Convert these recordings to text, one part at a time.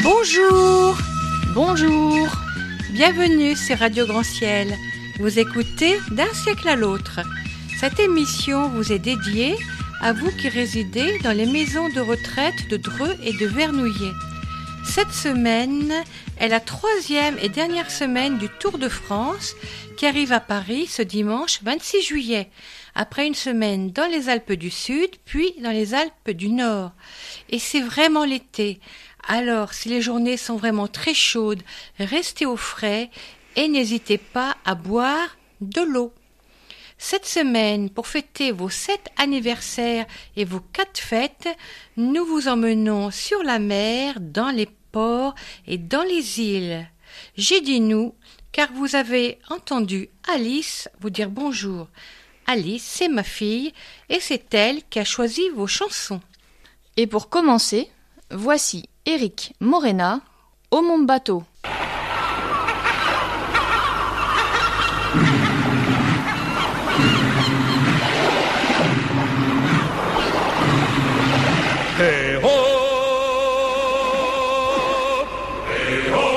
Bonjour, Bonjour. bienvenue sur Radio Grand Ciel. Vous écoutez D'un siècle à l'autre. Cette émission vous est dédiée à vous qui résidez dans les maisons de retraite de Dreux et de Vernouillet. Cette semaine est la 3e et dernière semaine du Tour de France qui arrive à Paris ce dimanche 26 juillet, après une semaine dans les Alpes du Sud, puis dans les Alpes du Nord. Et c'est vraiment l'été. Alors, si les journées sont vraiment très chaudes, restez au frais et n'hésitez pas à boire de l'eau. Cette semaine, pour fêter vos 7 anniversaires et vos 4 fêtes, nous vous emmenons sur la mer, dans les ports et dans les îles. J'ai dit nous, car vous avez entendu Alice vous dire bonjour. Alice, c'est ma fille, et c'est elle qui a choisi vos chansons. Et pour commencer, voici Éric Morena, Au mon bateau. Hey ho, hey ho.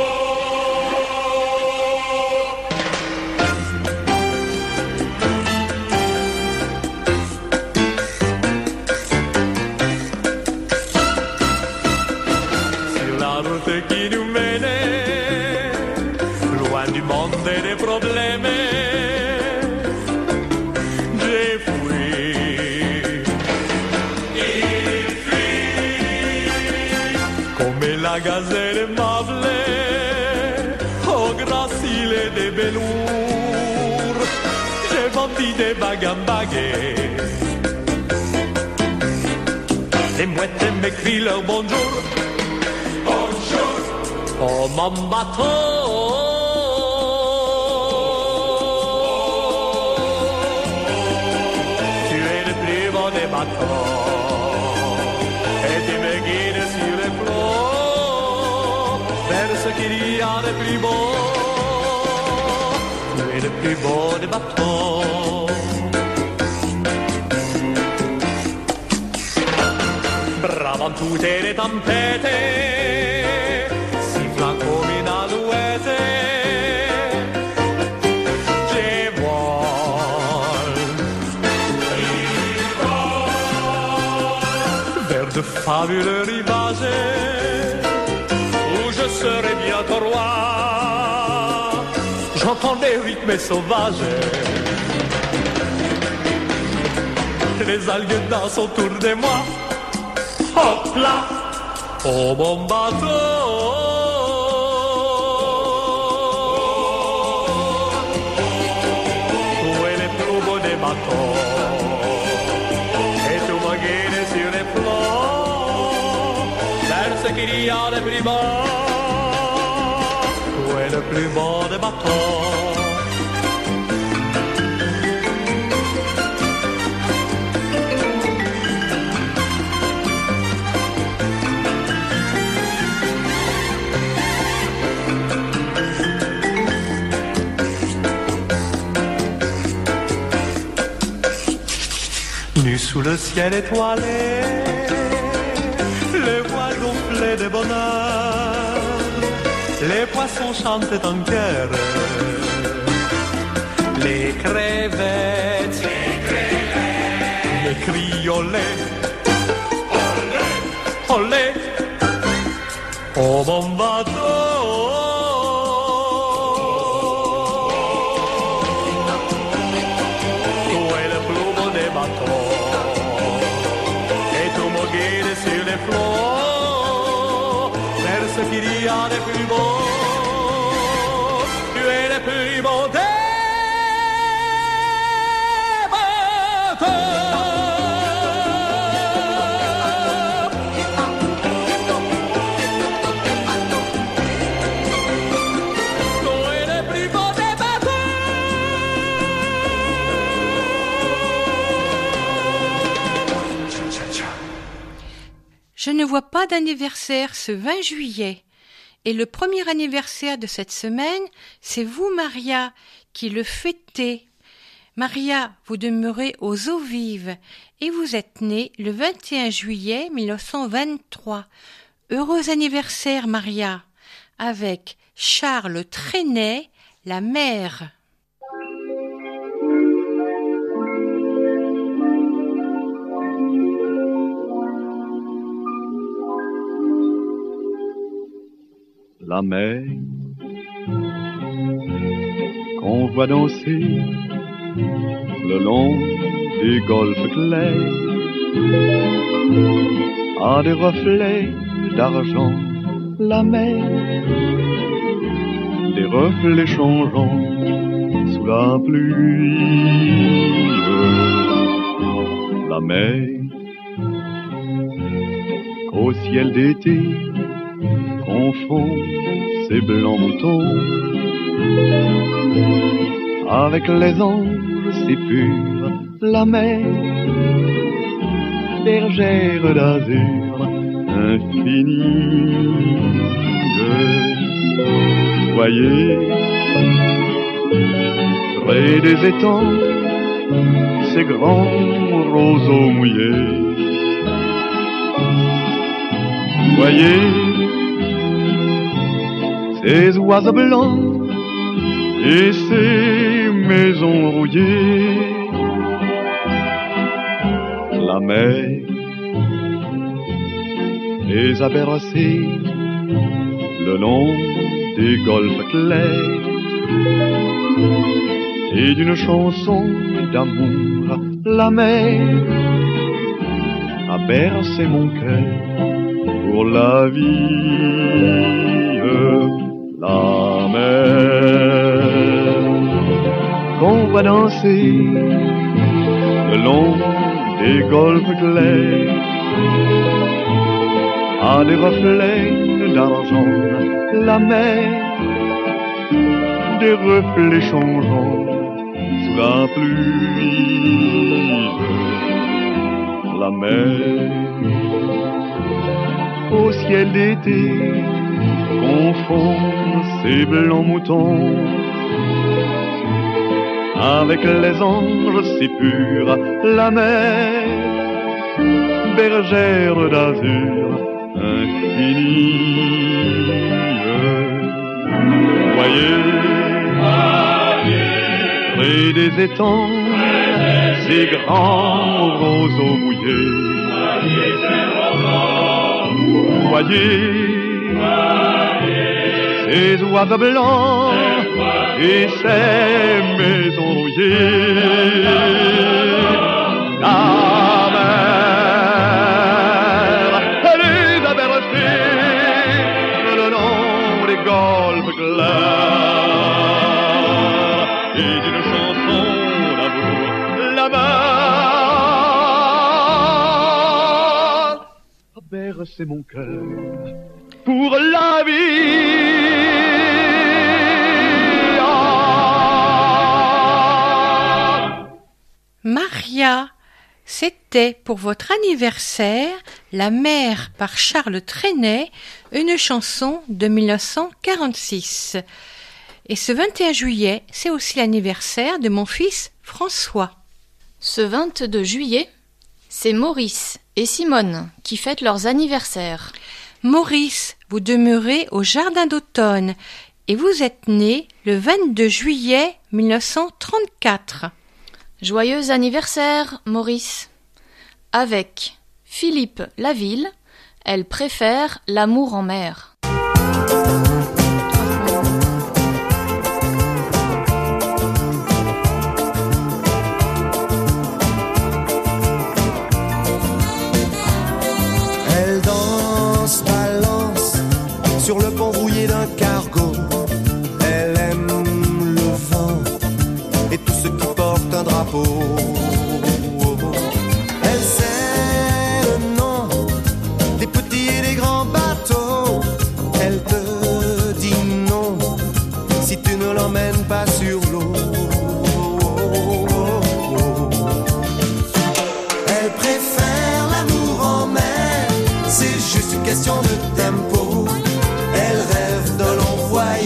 Sur la route qui nous menait, loin du monde et des problèmes, j'ai fui. Come la gazelle mable, au gracile des velours, j'ai vendu des bagues en baguettes. Les mouettes m'écrient leur bonjour, bonjour, oh mon bateau. Tu es le plus beau des bateaux. Et tu me guides sur les flots vers ce qu'il y a de plus beau. Tu es le plus beau des bateaux. Bravant toutes les tempêtes, sifflant comme une alouette, je vole vers de fabuleux rivages où je serai bientôt roi. J'entends des rythmes sauvages, les algues dansent autour de moi. Hop là, oh mon bateau. Où est le plus beau des bateaux? Et tu me guides sur les flots vers ce qu'il y a de plus beau. Où est le plus beau des bateaux? Nu sous le ciel étoilé, les voiles gonflées de bonheur, les poissons chantent en chœur, les crevettes, les cris olé, olé, oh mon bateau. Où est le plus beau des bateaux? Sur les flots, vers ce qu'il y a de plus beau. Tu es le plus beau des bateaux. Tu es le plus beau des bateaux. Je ne vois pas d'anniversaire ce 20 juillet. Et le premier anniversaire de cette semaine, c'est vous, Maria, qui le fêtez. Maria, vous demeurez aux Eaux Vives et vous êtes née le 21 juillet 1923. Heureux anniversaire, Maria, avec Charles Trenet, la mer. La mer qu'on voit danser le long des golfes clairs a des reflets d'argent. La mer, des reflets changeants sous la pluie. La mer qu'au ciel d'été confond ses blancs moutons avec les anges si purs. La mer, bergère d'azur infinie. Voyez, près des étangs, ces grands roseaux mouillés. Voyez, ces oiseaux blancs et ces maisons rouillées. La mer les a bercés le long des golfes clairs et d'une chanson d'amour. La mer a bercé mon cœur pour la vie. La mer qu'on va danser le long des golfes clairs a des reflets d'argent. La mer, des reflets changeants sous la pluie. La mer, au ciel d'été, confond ses blancs moutons avec les anges si purs. La mer, bergère d'azur infinie. Voyez, près des étangs, ces grands roseaux mouillés. Voyez, ces oiseaux blancs et ces maisons rouillées. La mer, elle les a bercés le long des golfes clairs et d'une chanson d'amour. La mer a bercé mon cœur pour la vie. Maria, c'était pour votre anniversaire La mer par Charles Trenet, une chanson de 1946. Et ce 21 juillet, c'est aussi l'anniversaire de mon fils François. Ce 22 juillet, c'est Maurice et Simone qui fêtent leurs anniversaires. Maurice, vous demeurez au Jardin d'Automne et vous êtes né le 22 juillet 1934. Joyeux anniversaire, Maurice. Avec Philippe Laville, elle préfère l'amour en mer. Elle danse, balance sur le pont rouillé d'un cargo. Elle aime le vent et tout ce qui porte un drapeau. Elle sait le nom des petits et des grands bateaux. Elle te dit non si tu ne l'emmènes pas sur l'eau. Elle préfère l'amour en mer, c'est juste une question de tempo. Elle rêve de longs voyages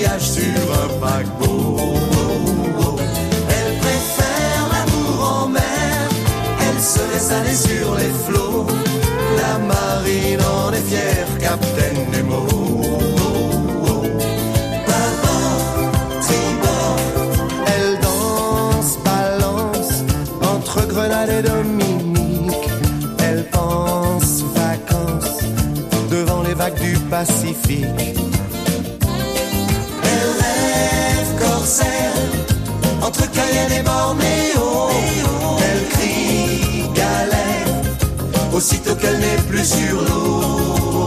Pacifique. Elle rêve corsaire entre Cayenne et Bornéo. Elle crie galère aussitôt qu'elle n'est plus sur l'eau.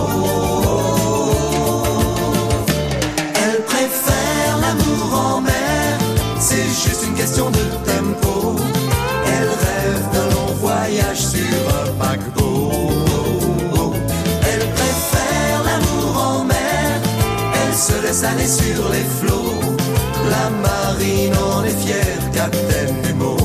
Elle préfère l'amour en mer, c'est juste une question de tempo. Elle rêve d'un long voyage sur un paquebot. Elle préfère l'amour en mer, elle se laisse aller sur les flots. La marine en est fière, capitaine du mot.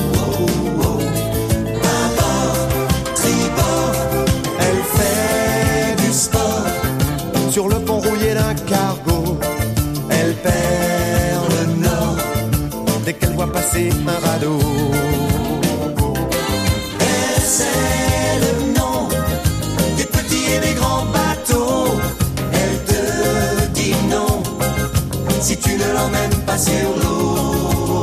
Bâbord, tribord, elle fait du sport sur le pont rouillé d'un cargo. Elle perd le nord dès qu'elle voit passer un radeau. Elle sait le nom des petits et des grands bateaux. Elle te dit non si tu ne l'emmènes pas sur l'eau.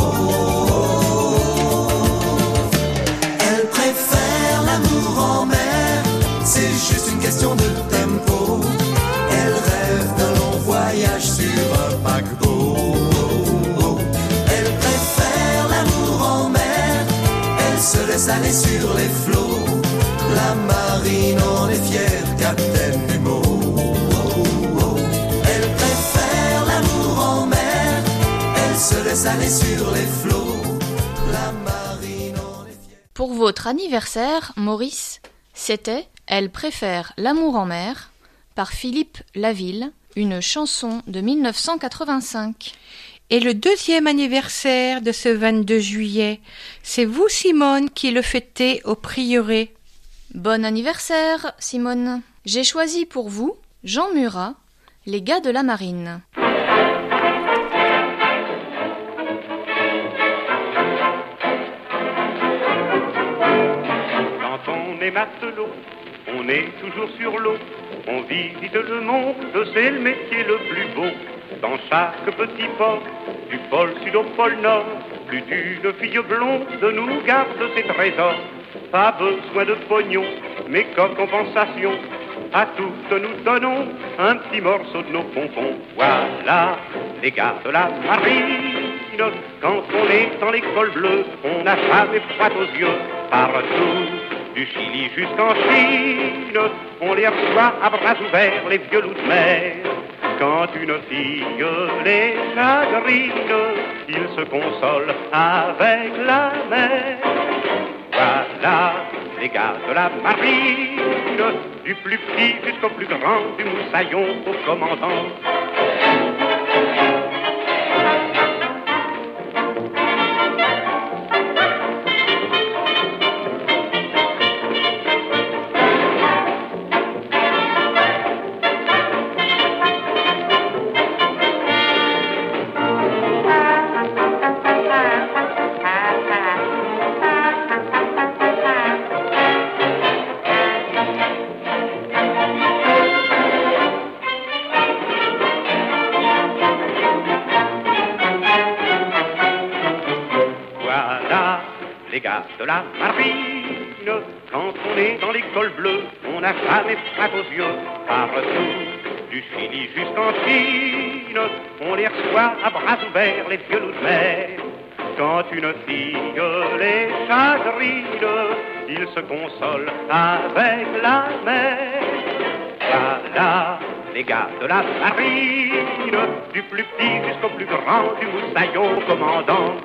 Elle préfère l'amour en mer, c'est juste une question de tempo. Elle rêve d'un long voyage sur un paquebot. Elle préfère l'amour en mer, elle se laisse aller sur les flots. La marine en est fière, capitaine du mot. Elle préfère l'amour en mer, elle se laisse aller sur les flots. La marine en est fière. Pour votre anniversaire, Maurice, c'était « Elle préfère l'amour en mer » par Philippe Laville, une chanson de 1985. Et le deuxième anniversaire de ce 22 juillet, c'est vous, Simone, qui le fêtez au prieuré. Bon anniversaire, Simone. J'ai choisi pour vous Jean Murat, Les gars de la marine. Quand on est matelot, on est toujours sur l'eau. On visite le monde, c'est le métier le plus beau. Dans chaque petit port, du pôle sud au pôle nord, plus d'une fille blonde nous garde ses trésors. Pas besoin de pognon, mais comme compensation, à toutes nous donnons un petit morceau de nos pompons. Voilà les gars de la marine, quand on est dans l'école bleue, on n'a jamais froid aux yeux. Partout, du Chili jusqu'en Chine, on les reçoit à bras ouverts, les vieux loups de mer. Quand une fille les chagrine, ils se consolent avec la mer. Voilà les gars de la marine, du plus petit jusqu'au plus grand, du moussaillon au commandant. Les gars de la marine, quand on est dans l'école bleue, on n'a jamais froid aux yeux. Partout, du Chili jusqu'en Chine, on les reçoit à bras ouverts, les vieux loups de mer. Quand une fille les chagrine, ils se consolent avec la mer. Voilà les gars de la marine, du plus petit jusqu'au plus grand, du moussaillon au commandant.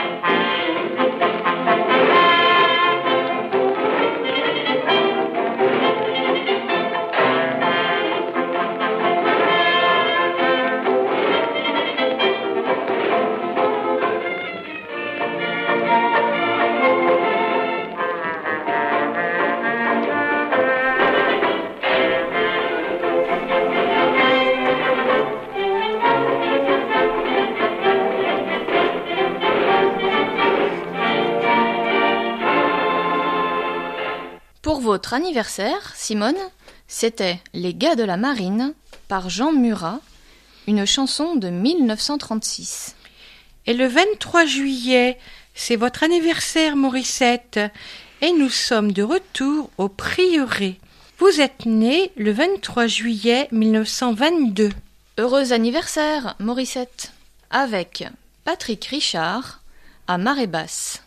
Pour votre anniversaire, Simone, c'était Les gars de la marine par Jean Murat, une chanson de 1936. Et le 23 juillet, c'est votre anniversaire, Morissette, et nous sommes de retour au prieuré. Vous êtes né le 23 juillet 1922. Heureux anniversaire, Morissette. Avec Patrick Richard à Marée Basse.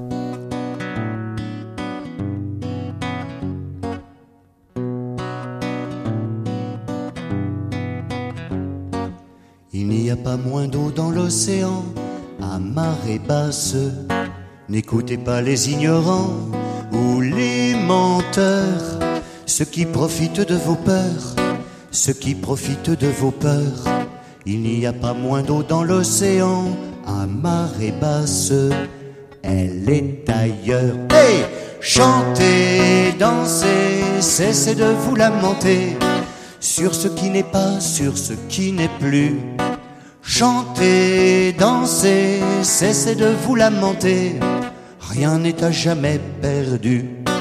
Il n'y a pas moins d'eau dans l'océan à marée basse. N'écoutez pas les ignorants ou les menteurs, ceux qui profitent de vos peurs, ceux qui profitent de vos peurs. Il n'y a pas moins d'eau dans l'océan à marée basse, elle est ailleurs. Hey! Chantez, dansez, cessez de vous lamenter sur ce qui n'est pas, sur ce qui n'est plus. Chantez, dansez, cessez de vous lamenter, rien n'est à jamais perdu.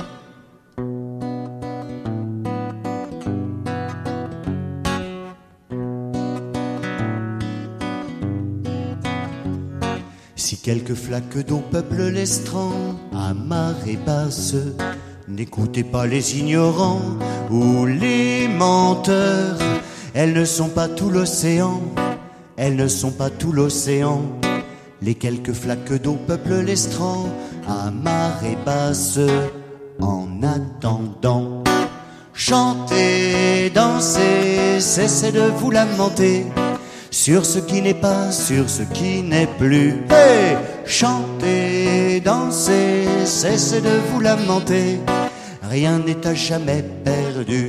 Si quelques flaques d'eau peuplent l'estran à marée basse, n'écoutez pas les ignorants ou les menteurs. Elles ne sont pas tout l'océan, elles ne sont pas tout l'océan. Les quelques flaques d'eau peuplent l'estran à marée basse. En attendant, chantez, dansez, cessez de vous lamenter sur ce qui n'est pas, sur ce qui n'est plus. Hey! Chantez, dansez, cessez de vous lamenter, rien n'est à jamais perdu.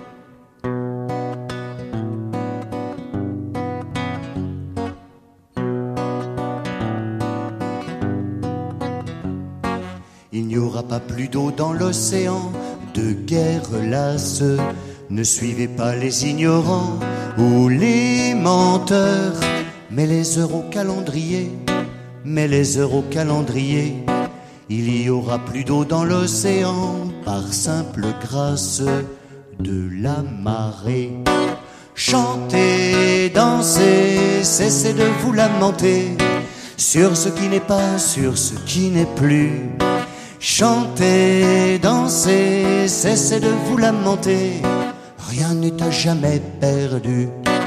Il n'y aura pas plus d'eau dans l'océan, de guerre lasse. Ne suivez pas les ignorants ou les menteurs, mais les heures au calendrier, mais les heures au calendrier. Il y aura plus d'eau dans l'océan par simple grâce de la marée. Chantez, dansez, cessez de vous lamenter sur ce qui n'est pas, sur ce qui n'est plus. Chantez, dansez, cessez de vous lamenter, rien n'est à jamais perdu.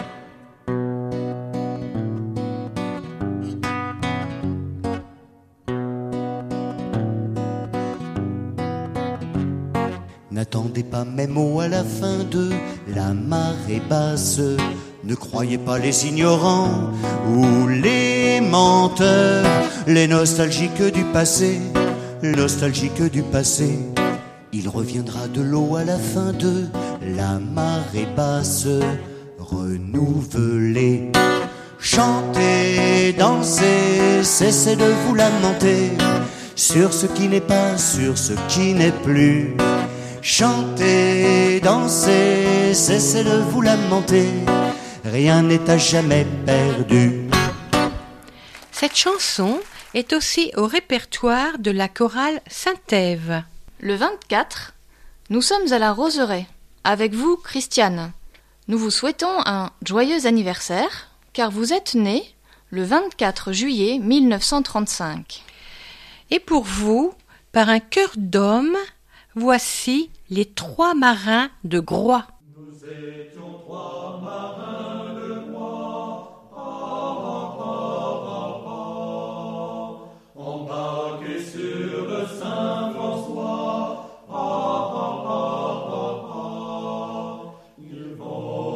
N'attendez pas mes mots à la fin de la marée basse. Ne croyez pas les ignorants ou les menteurs, les nostalgiques du passé, nostalgiques du passé. Il reviendra de l'eau à la fin de la marée basse, renouvelée. Chantez, dansez, cessez de vous lamenter sur ce qui n'est pas, sur ce qui n'est plus. Chantez, dansez, cessez de vous lamenter, rien n'est à jamais perdu. Cette chanson est aussi au répertoire de la chorale Saint-Ève. Le 24, nous sommes à la Roseraie. Avec vous, Christiane. Nous vous souhaitons un joyeux anniversaire, car vous êtes née le 24 juillet 1935. Et pour vous, par un cœur d'homme, voici les 3 marins de Groix. Nous étions 3 marins de Groix, embarqués sur le Saint-François. Ils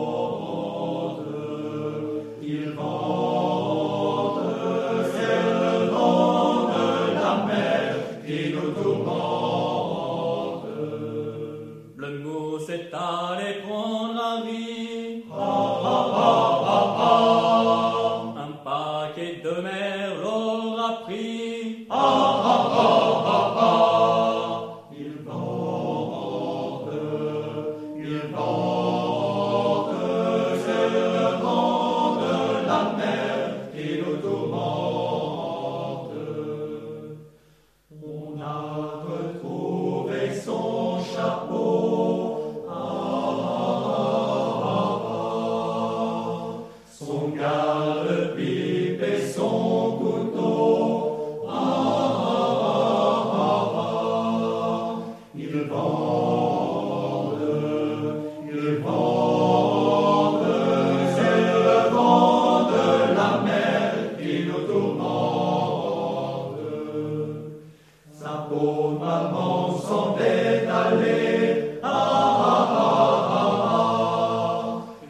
vendent, c'est le vent de la mer qui nous tourmente. Le mot s'est allé prendre un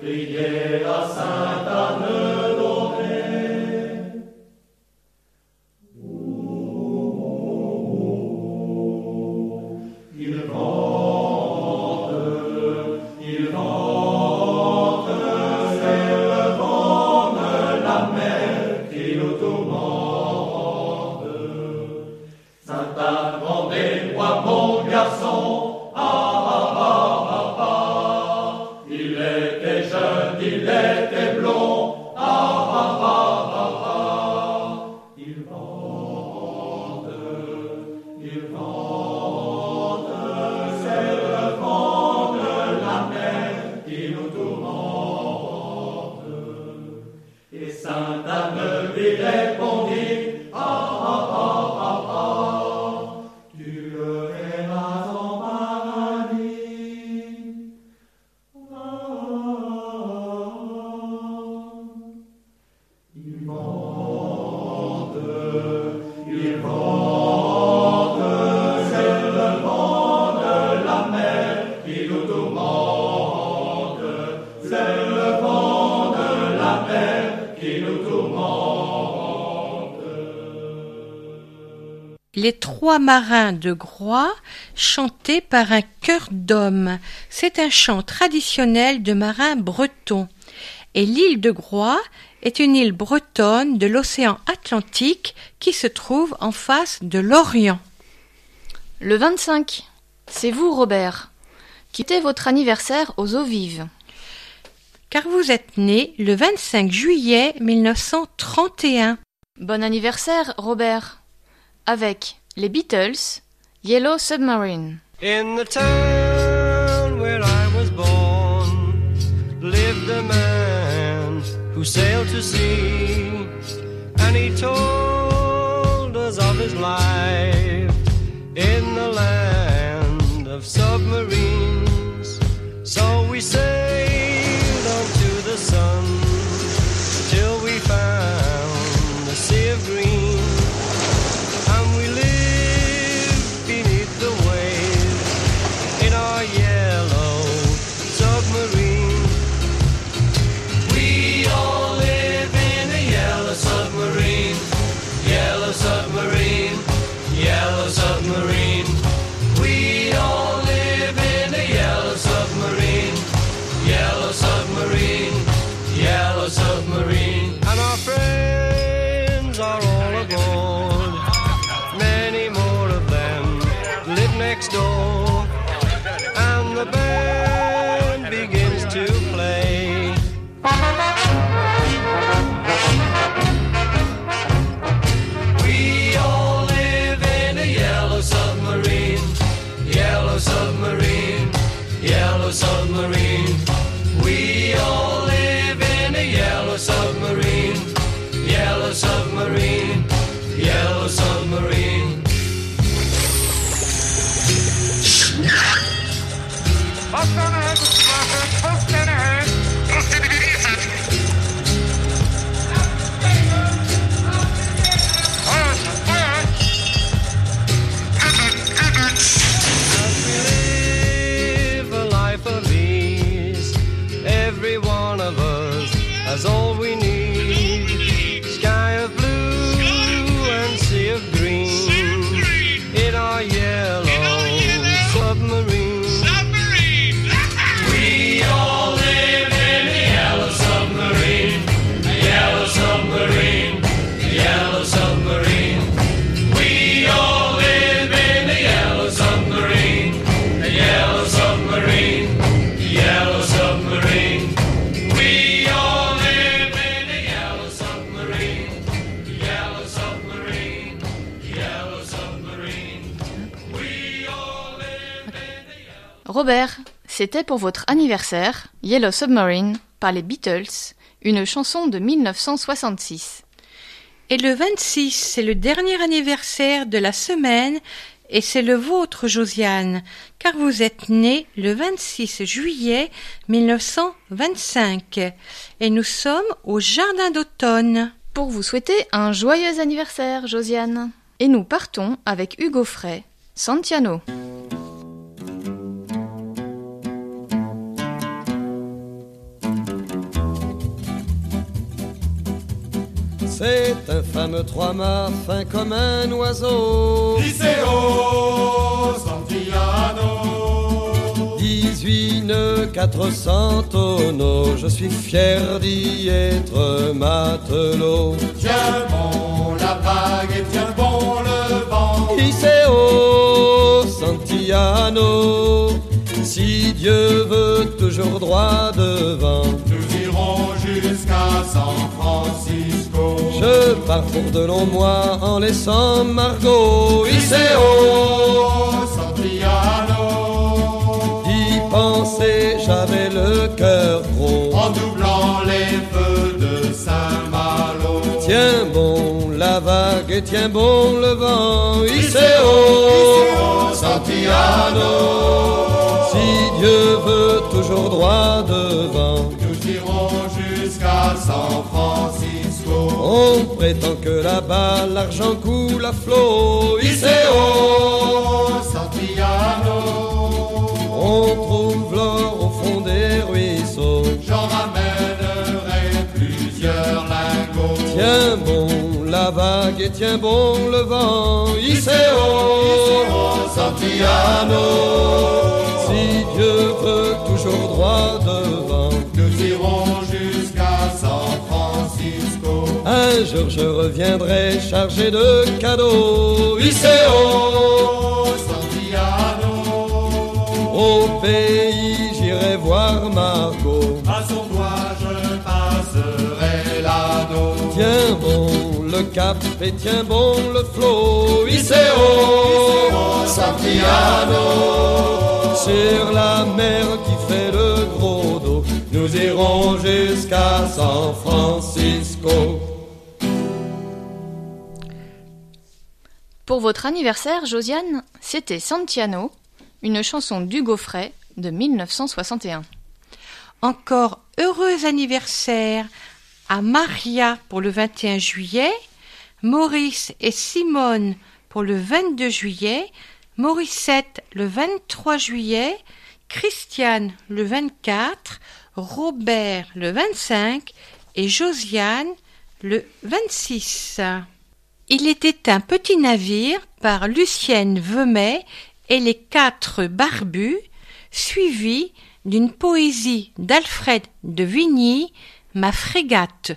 priez à Sainte Anne d'Auray. Il vente, c'est le vent de la mer qui nous tourmente. Sainte Anne, rendez-moi mon garçon, il était jeune, il était blond, il vente, c'est le vent de la mer qui nous tourmente. Et Sainte Anne lui répondit, tu le verras en paradis. Il vente, c'est le vent de la mer qui nous tourmente. C'est le vent de la mer qui nous tourmente. Les trois marins de Groix, chantés par un chœur d'hommes. C'est un chant traditionnel de marins bretons. Et l'île de Groix est une île bretonne de l'océan Atlantique qui se trouve en face de l'Orient. Le 25, c'est vous, Robert, qui fêtez votre anniversaire aux eaux vives. Car vous êtes né le 25 juillet 1931. Bon anniversaire, Robert. Avec les Beatles, Yellow Submarine. In the town where I was born lived a man who sailed to sea, and he told us of his life in the land of submarines. So we sailed on to the sun till we found the sea of green, and we lived beneath the waves in our yellow submarine. We all live in a yellow submarine, yellow submarine, yellow submarine. We all live in a yellow submarine, yellow submarine, yellow submarine. And our friends are all aboard, many more of them live next door, and the band begins to play. We all live in a yellow submarine, yellow submarine, yellow submarine. We all live in a yellow submarine, yellow submarine, yellow submarine. As we live a life of ease, every one of us has all we need. Sky of blue and sea of green in our yellow submarine. We all live in a yellow submarine, yellow submarine, yellow submarine. We all live in a yellow submarine, yellow submarine, yellow submarine. We all live in a yellow submarine, yellow submarine, yellow submarine. We all live in a yellow... Robert, c'était pour votre anniversaire, Yellow Submarine, par les Beatles, une chanson de 1966. Et le 26, c'est le dernier anniversaire de la semaine et c'est le vôtre, Josiane, car vous êtes née le 26 juillet 1925 et nous sommes au Jardin d'automne. Pour vous souhaiter un joyeux anniversaire, Josiane. Et nous partons avec Hugo Frey, Santiano. C'est un fameux trois-mâts fin comme un oiseau. Liceo Santillano. 18 nœuds, 400 tonneaux, je suis fier d'y être matelot. Tiens bon la vague et tiens bon le vent. Liceo Santillano. Si Dieu veut toujours droit devant, nous irons jusqu'à San Francisco. Je pars pour de longs mois en laissant Margot. Liceo Santillano. D'y penser, j'avais le cœur gros. En doublant les feux de Saint-Malo. Tiens bon la vague et tiens bon le vent. Liceo Santillano. Si Dieu veut toujours droit devant, nous irons jusqu'à San Francisco. On prétend que là-bas l'argent coule à flot. Liceo Santillano. On trouve l'or au fond des ruisseaux. J'en ramènerai plusieurs lingots. Tiens bon la vague et tiens bon le vent. Liceo Santillano. Si Dieu veut toujours droit devant, nous irons jusqu'à San Francisco. Un jour je reviendrai chargé de cadeaux. Liceo Santillano. Au pays j'irai voir Margot. À son doigt je passerai l'anneau. Tiens bon le cap et tiens bon le flot. Liceo Santillano. Sur la mer qui fait le gros dos, nous irons jusqu'à San Francisco. Pour votre anniversaire, Josiane, c'était Santiano, une chanson d'Hugo Frey de 1961. Encore heureux anniversaire à Maria pour le 21 juillet, Maurice et Simone pour le 22 juillet, Morissette le 23 juillet, Christiane le 24, Robert le 25 et Josiane le 26. Il était un petit navire par Lucienne Vemet et les 4 barbus, suivi d'une poésie d'Alfred de Vigny, Ma frégate.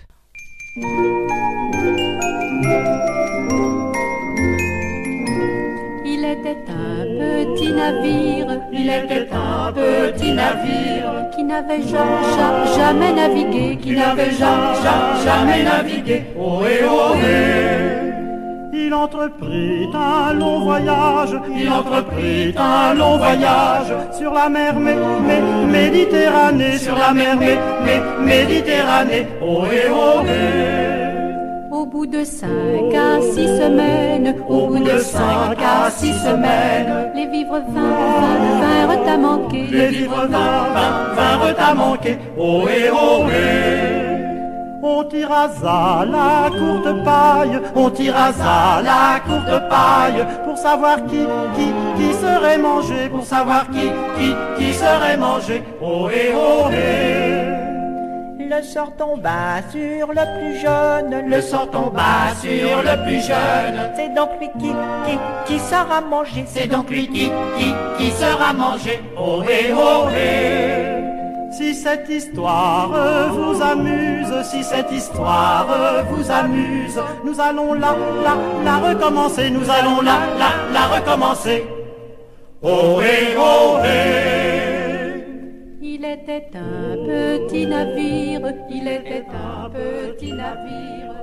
Il était un petit navire, il était un petit navire qui n'avait jamais navigué, qui n'avait jamais navigué. Ohé, ohé. Il entreprit un long voyage, il entreprit un long voyage sur la mer Méditerranée, sur la mer Méditerranée. Ohé, ohé. Au bout de 5 à 6 semaines, au bout de 5 à 6 semaines, les vivres vinrent à manquer, les vivres vinrent à manquer. Ohé, ohé. On tirasa la courte paille, on tirasa la courte paille pour savoir qui serait mangé, pour savoir qui serait mangé. Ohé, ohé. Le sort tomba sur le plus jeune, le sort tomba sur le plus jeune. C'est donc lui qui sera mangé, c'est donc lui qui sera mangé. Ohé, ohé. Si cette histoire vous amuse, si cette histoire vous amuse, nous allons la recommencer, nous allons la recommencer. Ohé, ohé. Il était un petit navire, il était un petit navire.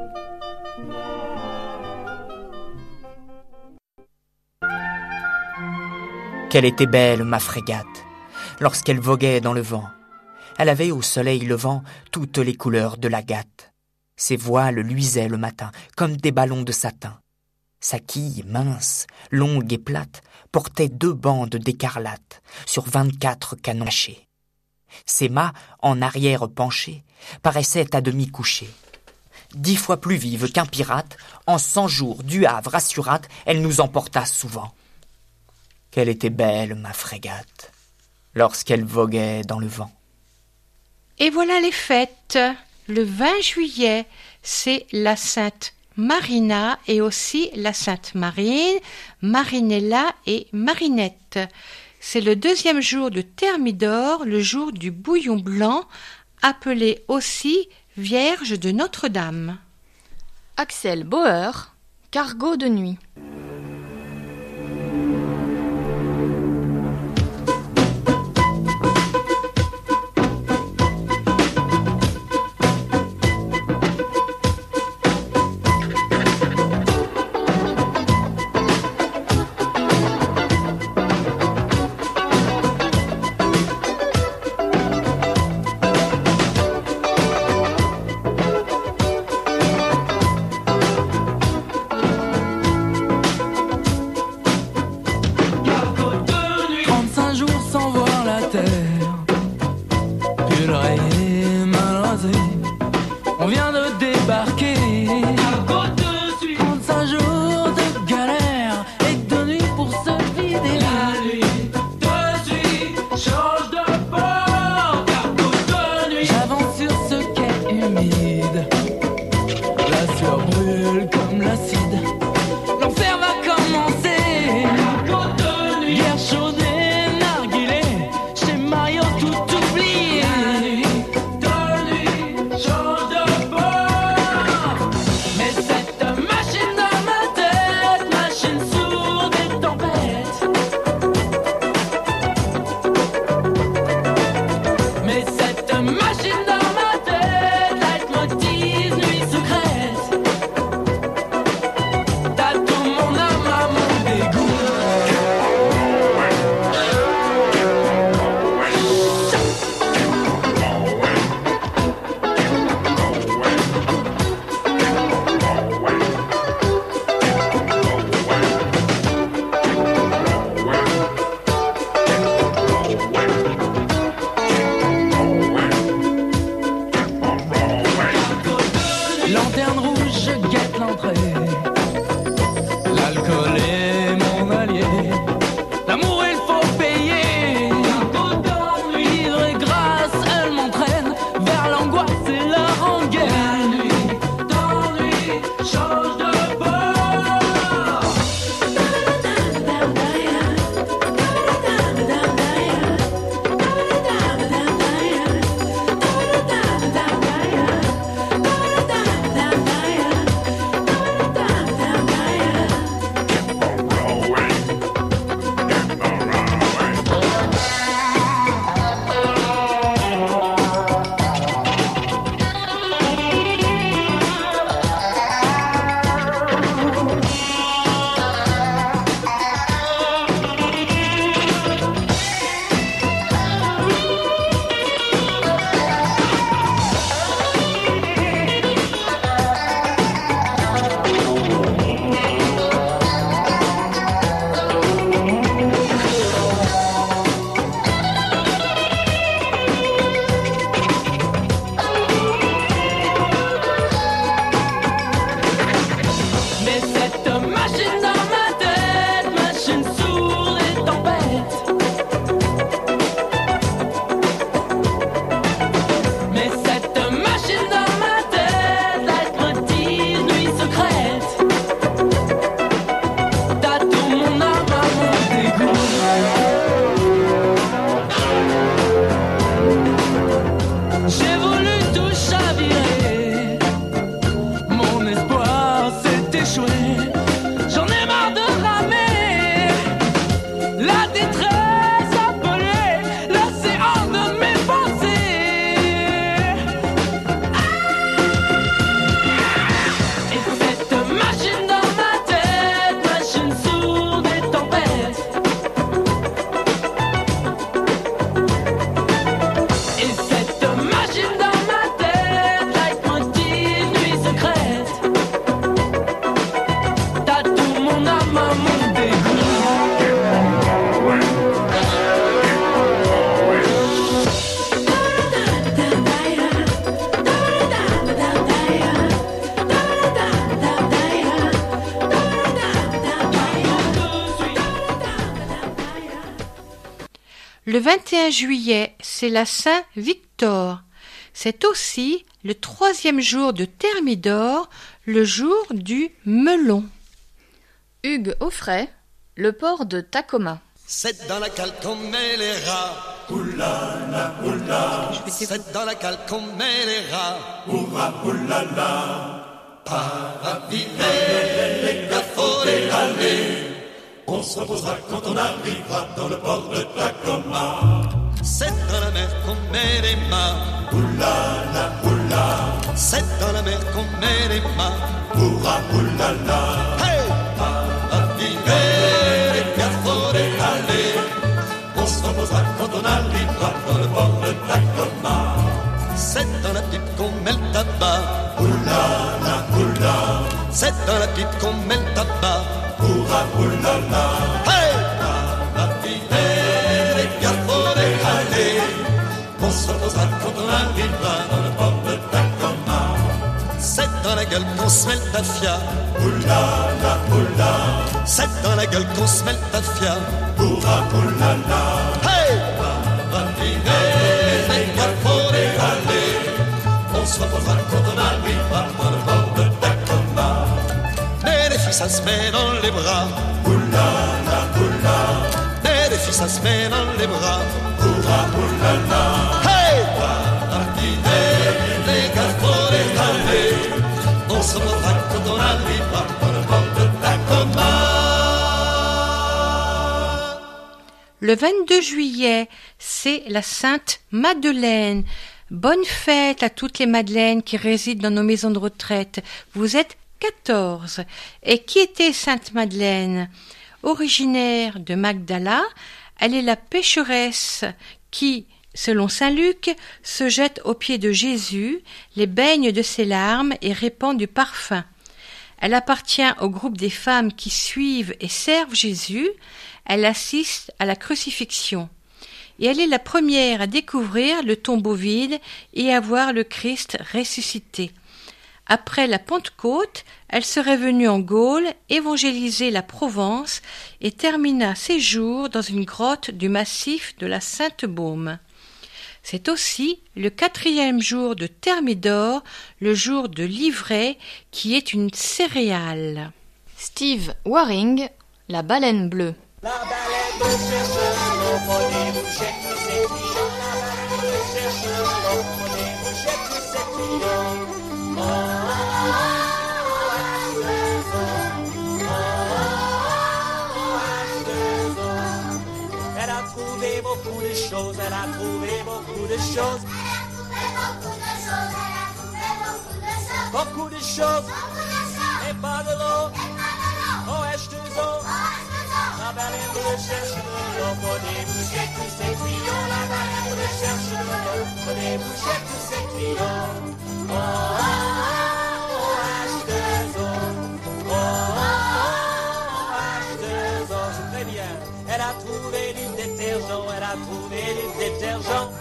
Qu'elle était belle, ma frégate, lorsqu'elle voguait dans le vent. Elle avait au soleil levant toutes les couleurs de l'agate. Ses voiles luisaient le matin comme des ballons de satin. Sa quille, mince, longue et plate, portait 2 bandes d'écarlate sur 24 canons hachés. Ses mâts, en arrière penchés, paraissaient à demi couchés. 10 fois plus vive qu'un pirate, en 100 jours du Havre à Surate, elle nous emporta souvent. Qu'elle était belle, ma frégate, lorsqu'elle voguait dans le vent. Et voilà les fêtes. Le 20 juillet, c'est la sainte Marina et aussi la sainte Marine, Marinella et Marinette. C'est le 2e jour de Thermidor, le jour du bouillon blanc, appelé aussi Vierge de Notre-Dame. Axel Bauer, Cargo de nuit. Le 21 juillet, c'est la Saint-Victor. C'est aussi le 3e jour de Thermidor, le jour du melon. Hugues Offray, le port de Tacoma. C'est dans la cale qu'on met les rats. Oulala, oulala. C'est dans la cale qu'on met les rats. Oura, oulala. Paraviver, les gars, faut les râler. On se reposera quand on arrivera dans le port de Tacoma. C'est dans la mer qu'on met les mâts. Oulala, oulala. C'est dans la mer qu'on met les mâts. Oura, oulala. Hey! Paraviver, les gars, faut les râler. On se reposera quand on arrivera dans le port de Tacoma. C'est dans la pipe qu'on met le tabac. Oulala, oulala. C'est dans la pipe qu'on met le tabac. Oura, oulala. Hey! Paraviver, les gars, faut les râler. On se reposera quand on arrivera dans le port de Tacoma. C'est dans la gueule qu'on se met le tafia. Oulala, oulala. C'est dans la gueule qu'on se met le tafia. Oura, oulala. Hey! Paraviver, les gars, faut les râler. On se reposera quand on arrivera dans le port de Tacoma. Mais les filles, ça se met dans les bras. Oulala, oulala. Mais les filles, ça se met dans les bras. Oura, oulala. Hey! Paraviver, les gars, faut les râler. On se reposera quand on arrivera dans le port de Tacoma. Le 22 juillet, c'est la Sainte Madeleine. Bonne fête à toutes les Madeleines qui résident dans nos maisons de retraite. Vous êtes 14. Et qui était Sainte Madeleine? Originaire de Magdala, elle est la pécheresse qui, selon saint Luc, se jette aux pieds de Jésus, les baigne de ses larmes et répand du parfum. Elle appartient au groupe des femmes qui suivent et servent Jésus. Elle assiste à la crucifixion. Et elle est la première à découvrir le tombeau vide et à voir le Christ ressuscité. Après la Pentecôte, elle serait venue en Gaule évangéliser la Provence et termina ses jours dans une grotte du massif de la Sainte-Baume. C'est aussi le 4e jour de Thermidor, le jour de l'ivraie, qui est une céréale. Steve Waring, la baleine bleue. La baleine bleue cherche l'eau, prenez bouchette tous ses clients. La baleine bleue cherche l'eau, prenez bouchette tous ses clients. Oh, oh, oh, elle a trouvé beaucoup de choses, elle a trouvé beaucoup de choses. Beaucoup de choses, et pas de l'eau. Oh, H2O. La baleine bleue cherche de l'eau, prenez bouchette tous ses tuyaux. La baleine bleue cherche de l'eau, prenez bouchette tous ses tuyaux. Oh, oh, oh, H2O. Oh, oh, oh, H2O. C'est très bien. Elle a trouvé du détergent, elle a trouvé du détergent.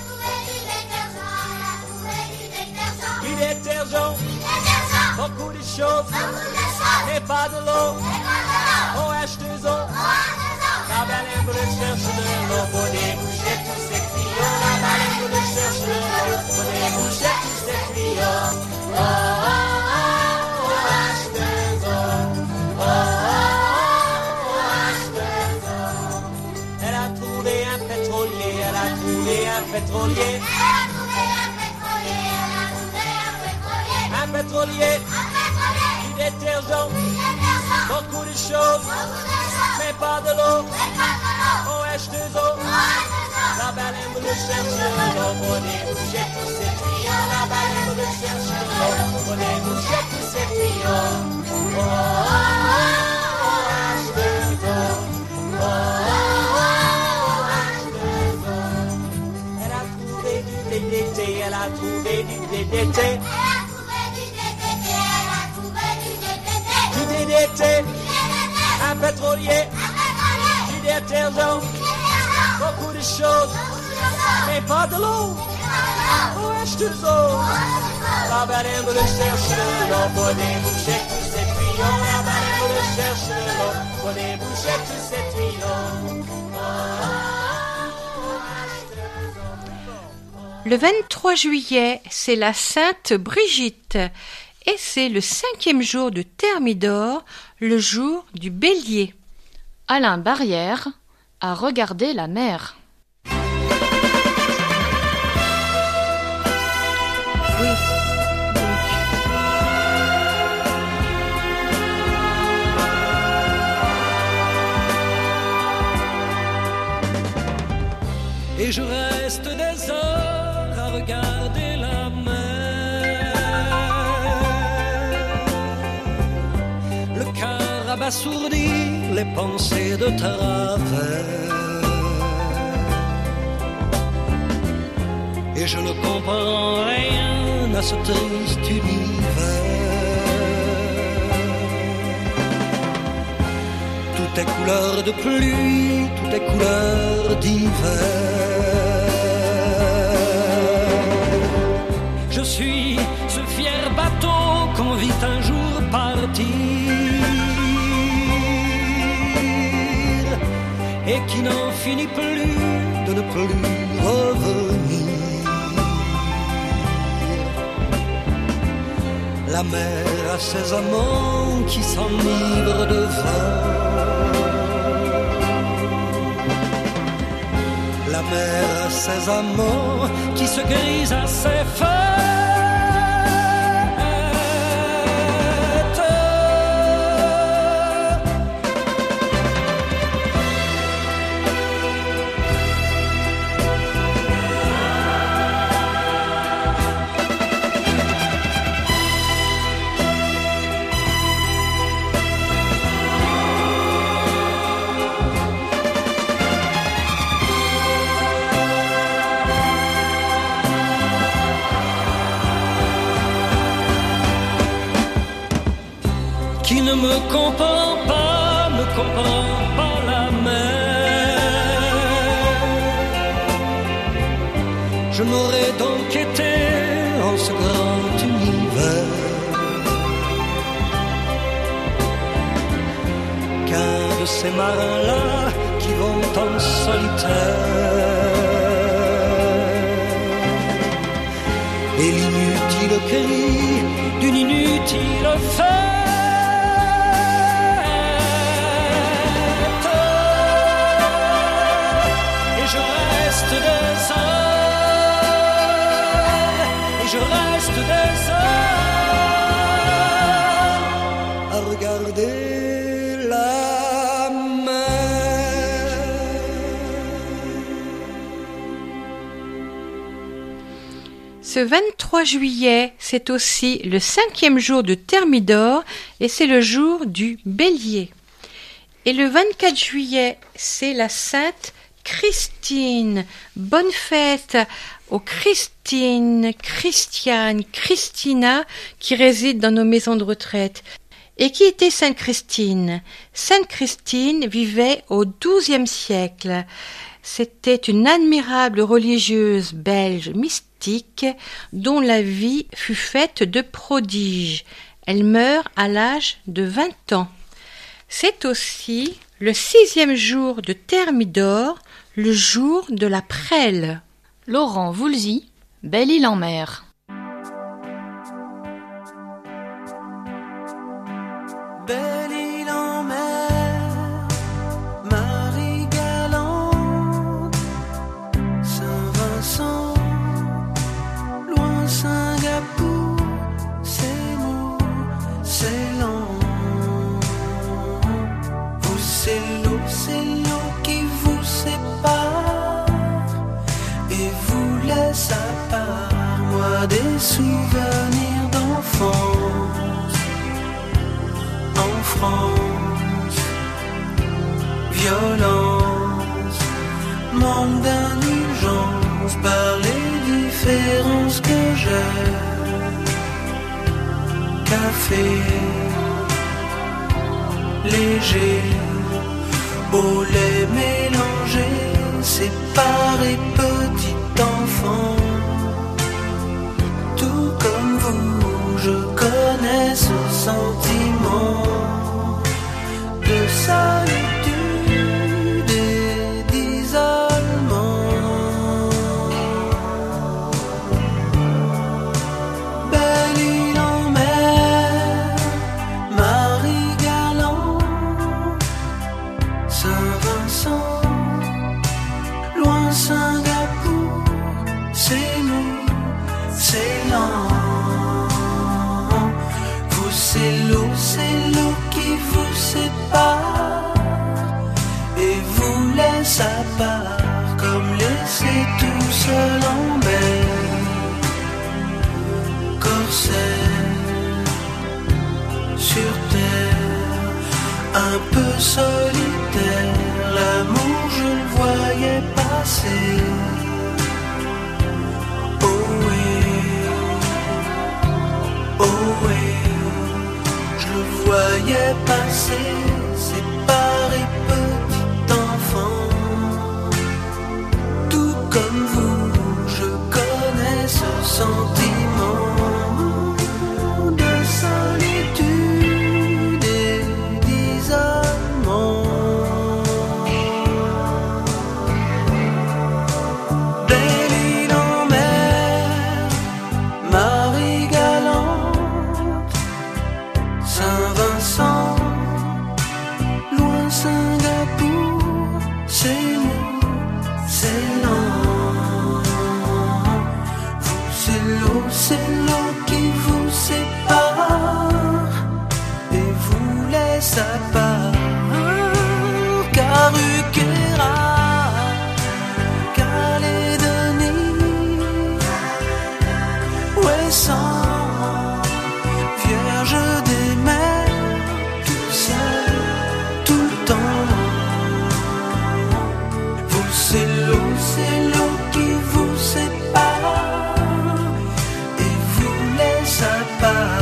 Du détergent. Beaucoup de choses, mais pas de l'eau. Oh, H2O. La baleine bleue cherche de l'eau, prenez bouchette tous ses tuyaux. La baleine bleue cherche de l'eau, prenez bouchette tous ses tuyaux. Oh, oh, oh, H2O. Oh, oh, oh, H2O. Elle a trouvé un pétrolier, elle a trouvé un pétrolier. Un pétrolier, du détergent, beaucoup de choses, mais pas de l'eau. Oh, H2O, la baleine bleue cherche de l'eau, prenez bouchette tous ses tuyaux. La baleine bleue cherche de l'eau, prenez bouchette tous ses tuyaux. Oh, oh, oh, H2O. Oh, oh, H2O. Elle a trouvé du DDT, elle a trouvé du DDT. Du DDT, un pétrolier, du détergent, beaucoup de choses, mais pas de l'eau. Oh, H2O, la baleine bleue cherche de l'eau, prenez bouchette tous ses tuyaux. La baleine bleue cherche de l'eau, prenez bouchette tous ses tuyaux. Le 23 juillet, c'est la Sainte Brigitte et c'est le 5e jour de Thermidor, le jour du Bélier. Alain Barrière a regardé la mer. Oui. Et je reste des heures à regarder la mer, le cœur abasourdi, les pensées de travers. Et je ne comprends rien à ce triste univers. Tout est couleur de pluie, tout est couleur d'hiver. Je suis ce fier bateau qu'on vit un jour partir et qui n'en finit plus de ne plus revenir. La mer a ses amants qui s'enivrent de vin. La mer a ses amants qui se grisent à ses fêtes. Qui ne me comprend pas la mer. Je n'aurais donc été en ce grand univers qu'un de ces marins-là qui vont en solitaire. Et l'inutile cri d'une inutile fête. Je reste des heures à regarder la mer. Ce 23 juillet, c'est aussi le 5e jour de Thermidor et c'est le jour du Bélier. Et le 24 juillet, c'est la Sainte Christine. Bonne fête aux Christine, Christiane, Christina qui résident dans nos maisons de retraite. Et qui était Sainte Christine? Sainte Christine vivait au XIIe siècle. C'était une admirable religieuse belge mystique dont la vie fut faite de prodiges. Elle meurt à l'âge de 20 ans. C'est aussi le 6e jour de Thermidor, le jour de la prêle. Laurent Voulzy, Belle-Île-en-Mer. Belle-Île-en-mer, Marie-Galante, Saint-Vincent, loin Singapour, c'est mou, c'est lent. Vous, c'est l'eau qui vous sépare et vous laisse à part. Moi, des souvenirs d'enfance en France, violence, manque d'indulgence par les différences que j'ai. Café léger, au lait mélangé, séparé, petit enfant. Tout comme vous, je connais ce sentiment de solitude et d'isolement. sépare et vous laisse à part, comme laissé tout seul en mer. Corsaire sur terre, un peu solitaire, l'amour je le voyais passer. Oh oui, je le voyais passer, séparé petit enfant. Tout comme vous, je connais ce sentiment de solitude et d'isolement. Belle île en mer, Marie-Galante, Saint-Vincent, loin Singapour, c'est nous, c'est lent. Vous, c'est l'eau qui vous sépare et vous laisse à part. Caruquera, Calédonie, Ouessant, Vierge des mers, tout seul, tout le temps. Vous, c'est l'eau qui vous sépare et vous laisse à part.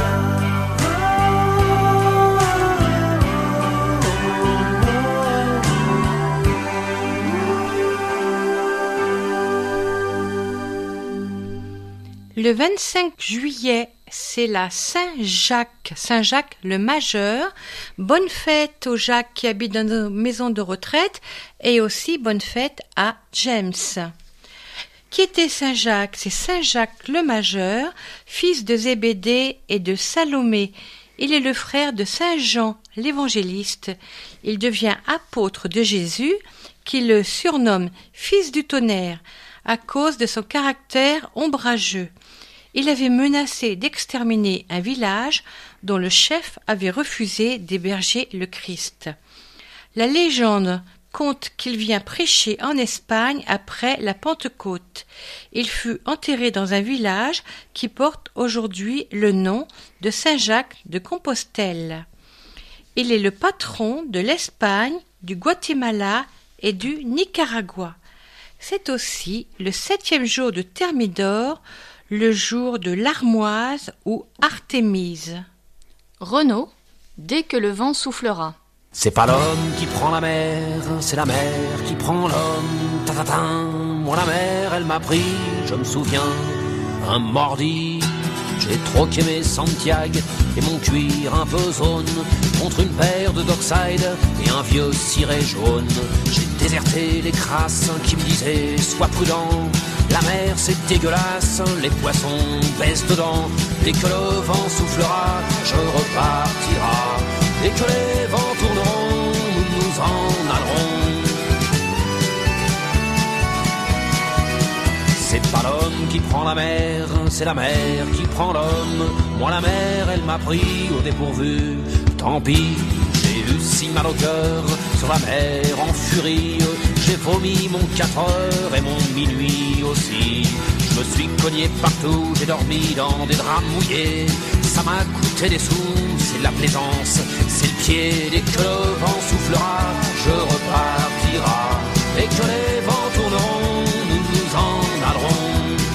Le 25 juillet, c'est la Saint-Jacques, Saint-Jacques le Majeur. Bonne fête aux Jacques qui habitent dans nos maisons de retraite et aussi bonne fête à James. Qui était Saint-Jacques? C'est Saint-Jacques le Majeur, fils de Zébédée et de Salomé. Il est le frère de Saint-Jean l'évangéliste. Il devient apôtre de Jésus, qui le surnomme fils du tonnerre à cause de son caractère ombrageux. Il avait menacé d'exterminer un village dont le chef avait refusé d'héberger le Christ. La légende conte qu'il vient prêcher en Espagne après la Pentecôte. Il fut enterré dans un village qui porte aujourd'hui le nom de Saint-Jacques de Compostelle. Il est le patron de l'Espagne, du Guatemala et du Nicaragua. C'est aussi le 7e jour de Thermidor, le jour de l'Armoise ou Artémise. Renaud, dès que le vent soufflera. C'est pas l'homme qui prend la mer, c'est la mer qui prend l'homme. Ta-ta-ta, moi la mer, elle m'a pris, je me souviens, un mordi. J'ai troqué mes Santiago et mon cuir un peu zone contre une paire de Dockside et un vieux ciré jaune. J'ai déserté les crasses qui me disaient sois prudent. La mer c'est dégueulasse, les poissons baissent dedans. Dès que le vent soufflera, je repartira. Dès que les vents tourneront, nous nous en allerons. C'est pas l'homme qui prend la mer, c'est la mer qui prend l'homme. Moi la mer, elle m'a pris au dépourvu. Tant pis, j'ai eu si mal au cœur sur la mer en furie. J'ai vomi mon 4 heures et mon minuit aussi. Je me suis cogné partout, j'ai dormi dans des draps mouillés. Ça m'a coûté des sous, c'est de la plaisance, c'est le pied. Dès que le vent soufflera, je repartira. Dès que les vents tourneront, nous nous en allerons.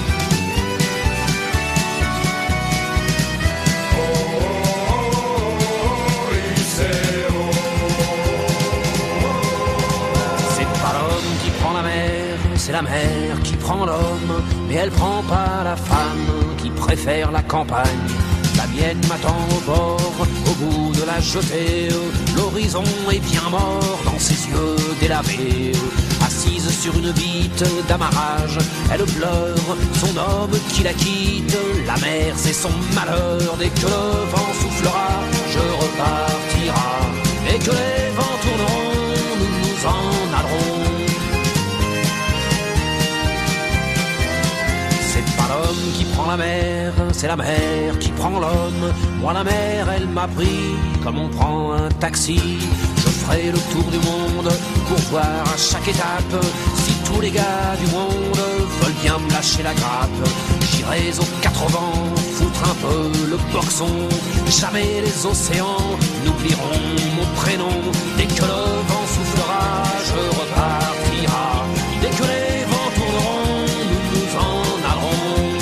C'est la mer qui prend l'homme, mais elle prend pas la femme qui préfère la campagne. La mienne m'attend au bord, au bout de la jetée. L'horizon est bien mort dans ses yeux délavés. Assise sur une bite d'amarrage, elle pleure son homme qui la quitte. La mer c'est son malheur, dès que le vent soufflera, je repartira. Dès que les vents tourneront, nous nous en allerons. C'est pas l'homme qui prend la mer, c'est la mer qui prend l'homme. Moi la mer, elle m'a pris comme on prend un taxi. Je ferai le tour du monde pour voir à chaque étape si tous les gars du monde veulent bien me lâcher la grappe. J'irai aux quatre vents, foutre un peu le boxon. Jamais les océans n'oublieront mon prénom. Dès que le vent soufflera, je repartira. Dès que les vents tourneront, nous nous en allerons.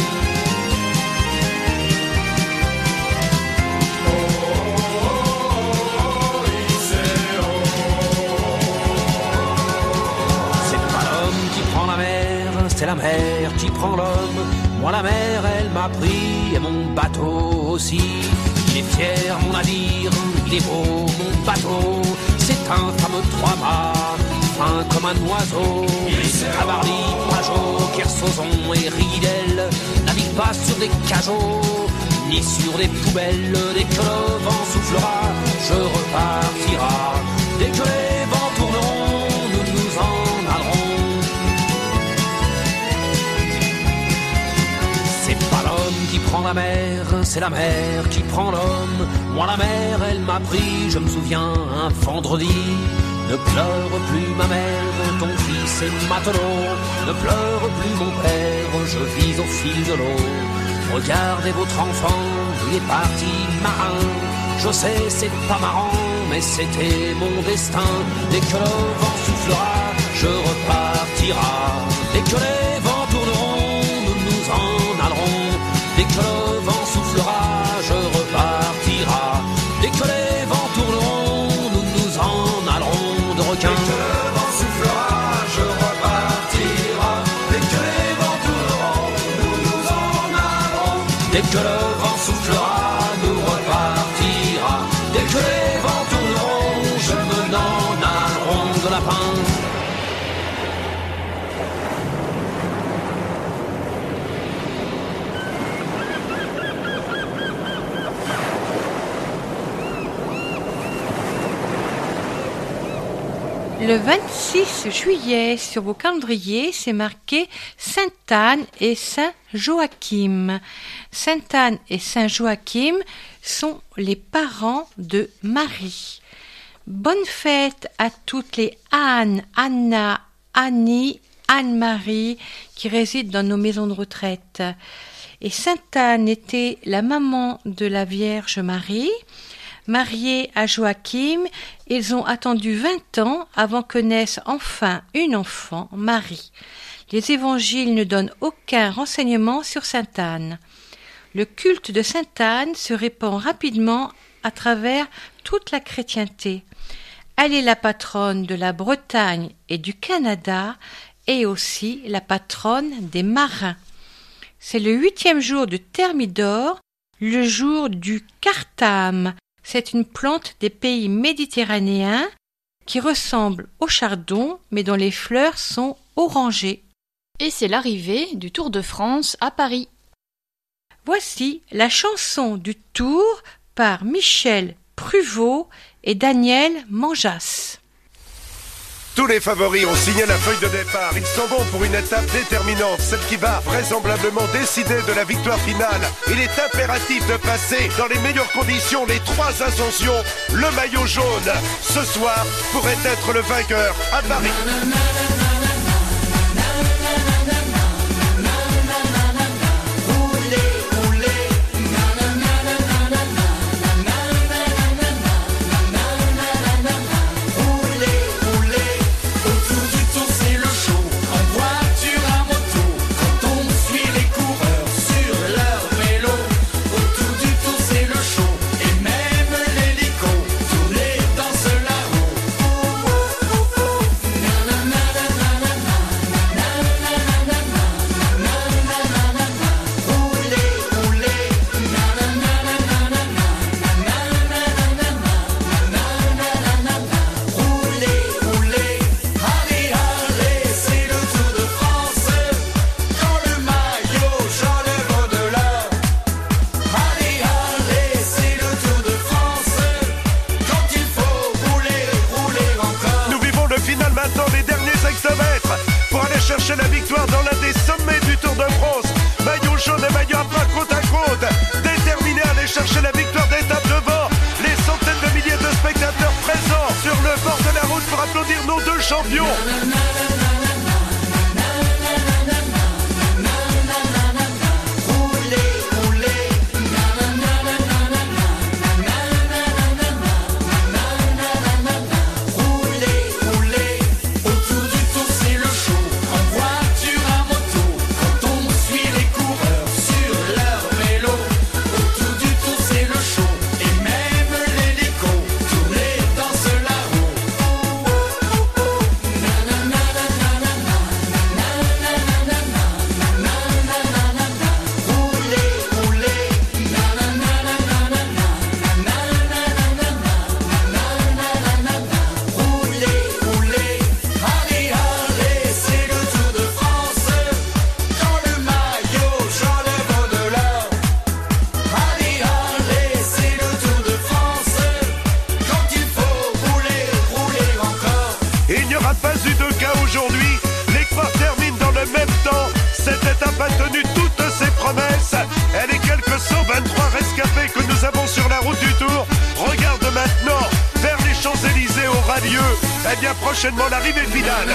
C'est pas l'homme qui prend la mer, c'est la mer qui prend l'homme. Moi la mer, elle m'a pris et mon bateau aussi. Il est fier mon navire, il est beau mon bateau. C'est un fameux trois-mâts, fin comme un oiseau. Cavardi, Pajot, Kersozon et Ridel navigue pas sur des cajots, ni sur des poubelles. Dès que le vent soufflera, je repartira. Dès que les vents tourneront, nous nous en allerons. C'est pas l'homme qui prend la mer, c'est la mer qui prend l'homme. Moi la mer, elle m'a pris, je me souviens, un vendredi. Ne pleure plus ma mère, ton fils est matelot. Ne pleure plus mon père, je vis au fil de l'eau. Regardez votre enfant, il est parti marin. Je sais, c'est pas marrant, mais c'était mon destin. Dès que le vent soufflera, je repartira. Dès que les vents tourneront, nous nous en allerons. Dès que le vent soufflera, je repartira. Dès que les vents tourneront, nous nous en allerons de requins. Dès que le vent soufflera, je repartira. Dès que les vents tourneront, nous nous en allerons. Dès que le vent soufflera, nous repartira. Dès que les vents tourneront, je me n'en allerons de lapin. Le 26 juillet, sur vos calendriers, c'est marqué Sainte-Anne et Saint-Joachim. Sainte-Anne et Saint-Joachim sont les parents de Marie. Bonne fête à toutes les Anne, Anna, Annie, Anne-Marie qui résident dans nos maisons de retraite. Et Sainte-Anne était la maman de la Vierge Marie. Mariés à Joachim, ils ont attendu 20 ans avant que naisse enfin une enfant, Marie. Les évangiles ne donnent aucun renseignement sur Sainte-Anne. Le culte de Sainte-Anne se répand rapidement à travers toute la chrétienté. Elle est la patronne de la Bretagne et du Canada et aussi la patronne des marins. C'est le 8e jour de Thermidor, le jour du Cartame. C'est une plante des pays méditerranéens qui ressemble au chardon, mais dont les fleurs sont orangées. Et c'est l'arrivée du Tour de France à Paris. Voici la chanson du Tour par Michel Pruvot et Daniel Manjas. Tous les favoris ont signé la feuille de départ. Ils sont bons pour une étape déterminante, celle qui va vraisemblablement décider de la victoire finale. Il est impératif de passer dans les meilleures conditions les 3 ascensions. Le maillot jaune, ce soir, pourrait être le vainqueur à Paris. Chercher la victoire dans l'un des sommets du Tour de France. Maillot jaune et maillot à poil vitesse. Et les quelques 123 rescapés que nous avons sur la route du Tour regardent maintenant vers les Champs-Élysées aura lieu, eh bien prochainement l'arrivée finale.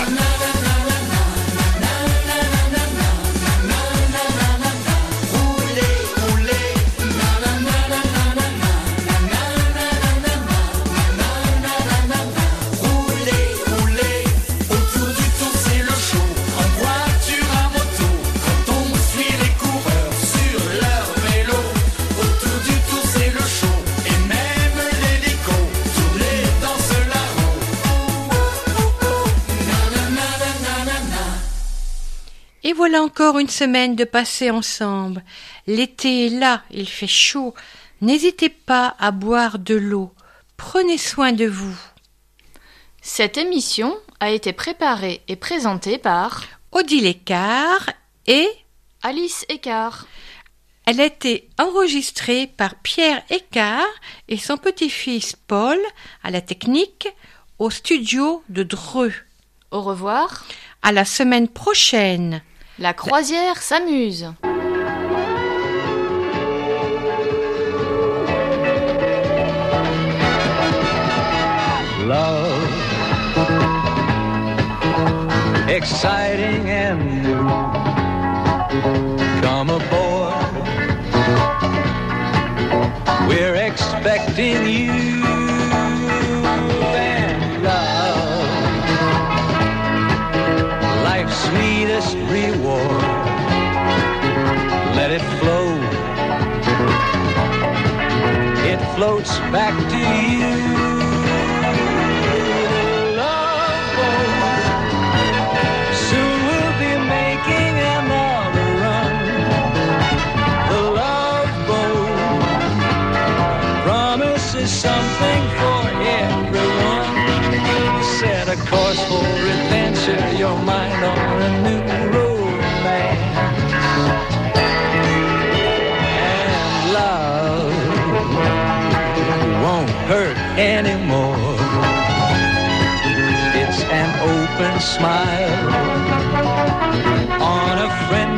Et voilà encore une semaine de passée ensemble. L'été est là, il fait chaud. N'hésitez pas à boire de l'eau. Prenez soin de vous. Cette émission a été préparée et présentée par Odile Écart et Alice Écart. Elle a été enregistrée par Pierre Écart et son petit-fils Paul à la technique au studio de Dreux. Au revoir. À la semaine prochaine. La croisière s'amuse. Love, exciting and new. Come aboard, we're expecting you. And love, life's sweetest reward. Let it flow, it floats back to you. Something for everyone. Set a course for adventure, your mind on a new romance. And love won't hurt anymore. It's an open smile on a friendly